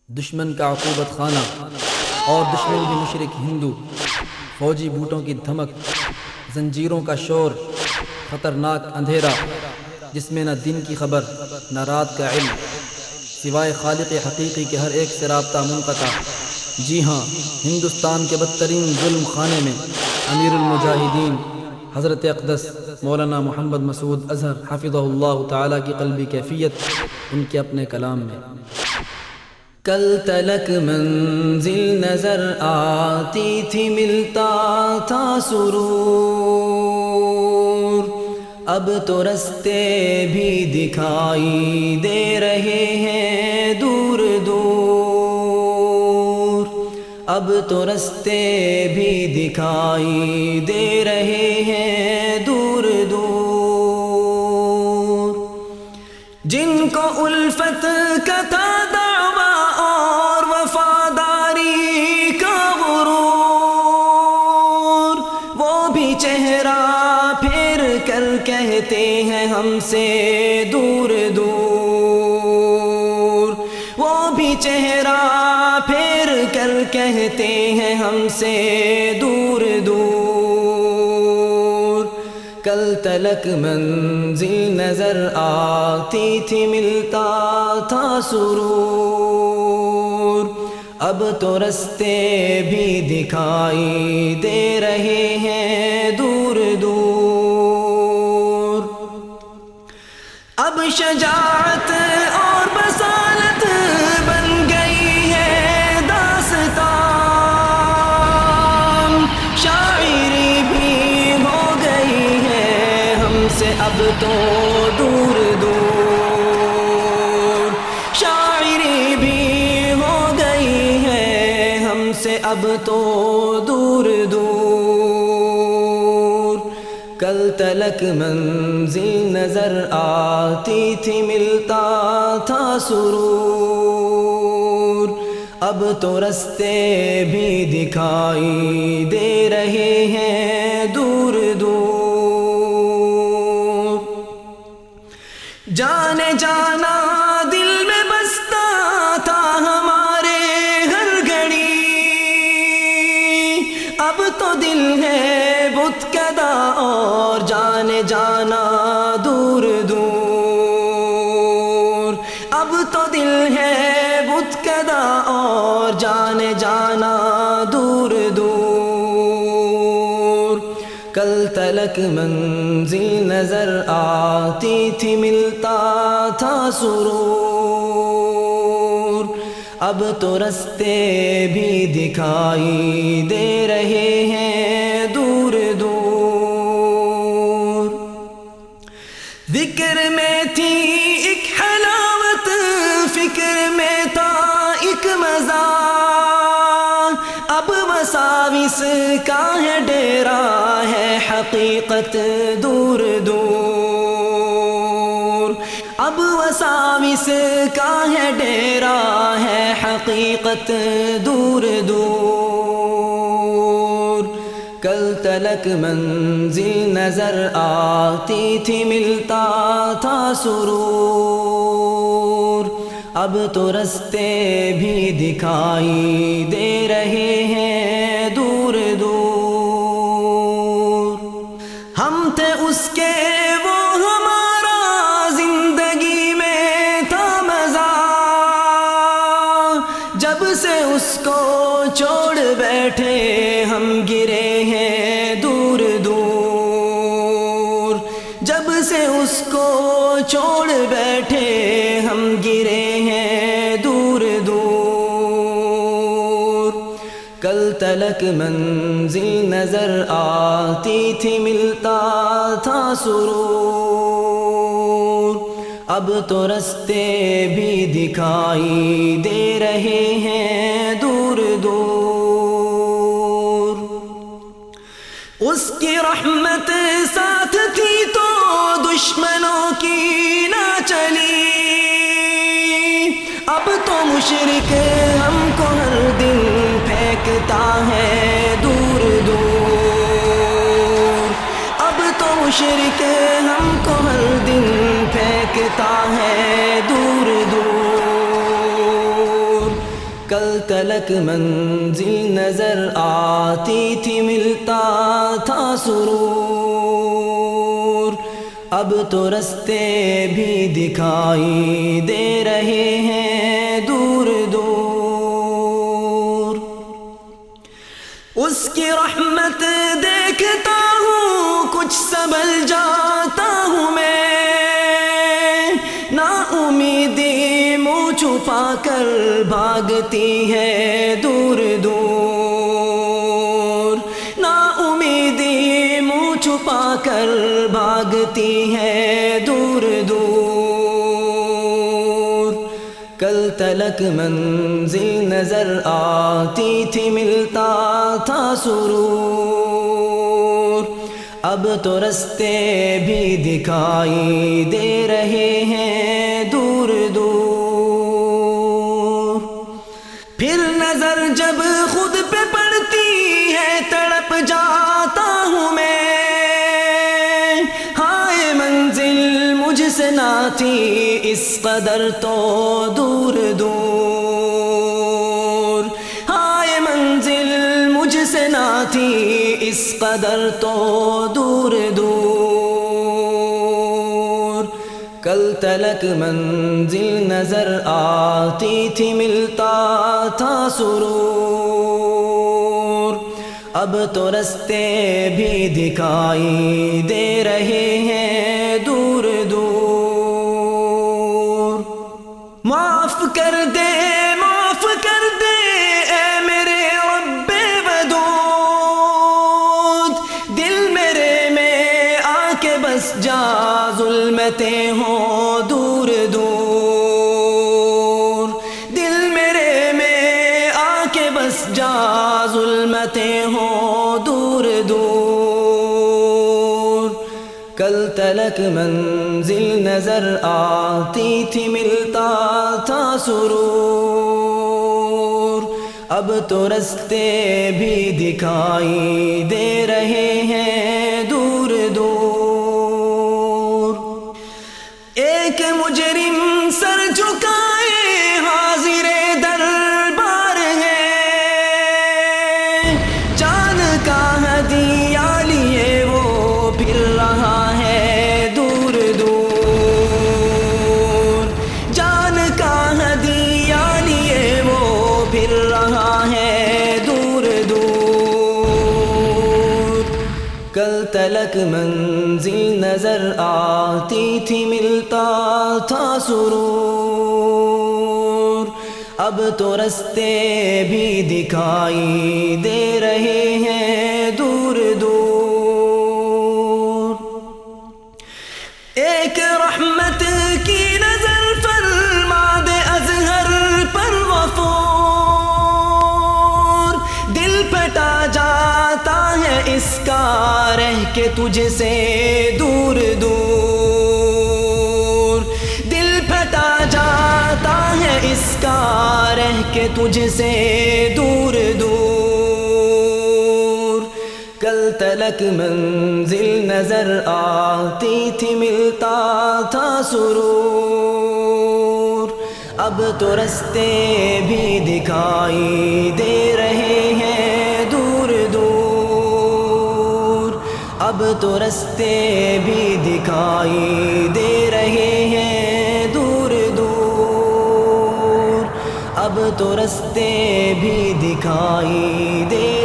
دشمن کا عقوبت خانہ اور دشمن بھی مشرک ہندو، فوجی بوٹوں کی دھمک، زنجیروں کا شور، خطرناک اندھیرا جس میں نہ دن کی خبر نہ رات کا علم، سوائے خالق حقیقی کے ہر ایک سے رابطہ منقطع۔ جی ہاں، ہندوستان کے بدترین ظلم خانے میں امیر المجاہدین حضرت اقدس مولانا محمد مسعود اظہر حفظہ اللہ تعالیٰ کی قلبی کیفیت ان کے اپنے کلام میں۔ کل تلک منزل نظر آتی تھی، ملتا تھا سرور، اب تو رستے بھی دکھائی دے رہے ہیں دور دور، اب تو رستے بھی دکھائی دے رہے ہیں دور دور، جن کو الفت کا تھا دعویٰ اور وفاداری کا غرور، وہ بھی چہرہ پھیر کر کہتے ہیں ہم سے دور دور، وہ بھی چہرہ پھیر کر کہتے ہیں ہم سے دور دور۔ کل تلک منزل نظر آتی تھی، ملتا تھا سرور، اب تو رستے بھی دکھائی دے رہے ہیں دور دور، اب شجاعت اور بصالت بن گئی ہے داستان، شاعری بھی ہو گئی ہے ہم سے اب تو دور دور، شاعری بھی ہو گئی ہے ہم سے اب تو دور دور۔ کل تلک منزل نظر آتی تھی، ملتا تھا سرور، اب تو رستے بھی دکھائی دے رہے ہیں دور دور، جانے جانا دل میں بستا تھا ہمارے ہر گھڑی، اب تو دل ہے بت کدہ اور جانے جانا دور دور، اب تو دل ہے بت کدہ اور جانے جانا دور دور۔ کل تلک منزل نظر آتی تھی، ملتا تھا سرور، اب تو رستے بھی دکھائی دے رہے ہیں دور دور۔ ذکر میں تھی ایک حلاوت، فکر میں تھا ایک مزہ، اب وساوس کا ہے ڈیرا ہے حقیقت دور دور، اب وساوس کا ہے ڈیرا ہے حقیقت دور دور۔ کل تلک منزل نظر آتی تھی، ملتا تھا سرور، اب تو رستے بھی دکھائی دے رہے ہیں دور دور، ہم تھے اس کے وہ ہمارا زندگی میں تھا مزہ، جب سے اس کو چھوڑ بیٹھے ہم گرے ہیں دور دور، جب سے اس کو چھوڑ بیٹھے ہم گرے ہیں دور دور۔ کل تلک منزل نظر آتی تھی، ملتا تھا سرور، اب تو رستے بھی دکھائی دے رہے ہیں دور دور۔ اس کی رحمت ساتھ تھی تو دشمنوں کی نہ چلی، اب تو مشرک ہم کو ہر دن پھینکتا ہے دور دور، اب تو مشرک ہم کو ہر دن پھینکتا ہے دور دور۔ کل تلک منزل نظر آتی تھی ملتا تھا سرور، اب تو رستے بھی دکھائی دے رہے ہیں دور دور۔ اس کی رحمت دیکھتا ہوں کچھ سنبھل جاتا ہوں میں، نا امیدی منہ چھپا کر بھاگتی ہے دور دور، نا امیدی منہ چھپا کر بھاگتی ہے دور دور۔ کل تلک منزل نظر آتی تھی ملتا تھا سرور، اب تو رستے بھی دکھائی دے رہے ہیں دور دور۔ پھر نظر جب خود پہ پڑتی ہے تڑپ جاتا ہوں میں، ہائے منزل مجھ سے نہ تھی اس قدر تو دور دور، ہائے منزل مجھ سے نہ تھی اس قدر تو دور دور۔ کل تلک منزل نظر آتی تھی ملتا تھا سرور، اب تو رستے بھی دکھائی دے رہے ہیں دور دور۔ معاف کر دے معاف کر دے اے میرے رب ودود، دل میرے میں آ کے بس جا ظلمتیں ہوں دور دور، دل میرے میں آ کے بس جا ظلمتیں ہوں دور دور۔ کل تلک منزل نظر آتی تھی ملتا تھا سرور، اب تو رستے بھی دکھائی دے رہے ہیں دور دور۔ ایک مجرم سر جھکائے حاضر دربار ہے، جان کا ہدیہ لیے وہ پھر رہا ہے دور دور، جان کا ہدیہ لیے وہ پھر رہا ہے دور دور۔ کل تلک منزل نظر آتی تھی ملتا تھا سرور، اب تو رستے بھی دکھائی دے رہے ہیں دور دور۔ ایک رحمت کی نظر فرما دے ازہر پر غفور، دل پھٹا جاتا ہے اس کا رہ کے تجھ سے دور دور، دل پھٹا جاتا ہے اس کا رہ کے تجھ سے دور دور۔ کل تلک منزل نظر آتی تھی ملتا تھا سرور، اب تو رستے بھی دکھائی دے رہے ہیں دور دور، اب تو رستے بھی دکھائی دے رہے ہیں دور دور، اب تو رستے بھی دکھائی دے